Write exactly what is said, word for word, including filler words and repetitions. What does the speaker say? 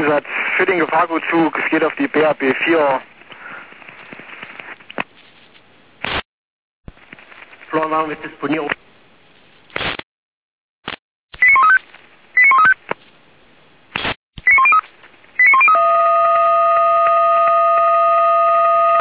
Einsatz für den Gefahrgutzug. Es geht auf die B A B vier. Florwagen mit Disponierung.